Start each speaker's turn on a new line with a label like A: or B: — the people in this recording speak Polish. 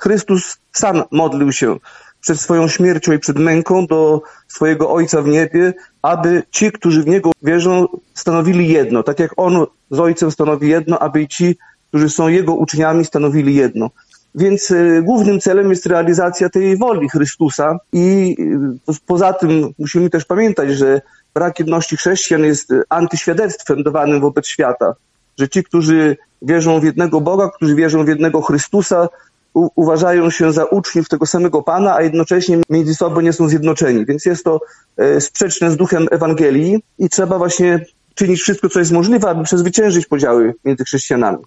A: Chrystus sam modlił się przed swoją śmiercią i przed męką do swojego Ojca w niebie, aby ci, którzy w Niego wierzą, stanowili jedno. Tak jak On z Ojcem stanowi jedno, aby i ci, którzy są Jego uczniami, stanowili jedno. Więc głównym celem jest realizacja tej woli Chrystusa i poza tym musimy też pamiętać, że brak jedności chrześcijan jest antyświadectwem dawanym wobec świata. Że ci, którzy wierzą w jednego Boga, którzy wierzą w jednego Chrystusa, uważają się za uczniów tego samego Pana, a jednocześnie między sobą nie są zjednoczeni. Więc jest to sprzeczne z duchem Ewangelii i trzeba właśnie czynić wszystko, co jest możliwe, aby przezwyciężyć podziały między chrześcijanami.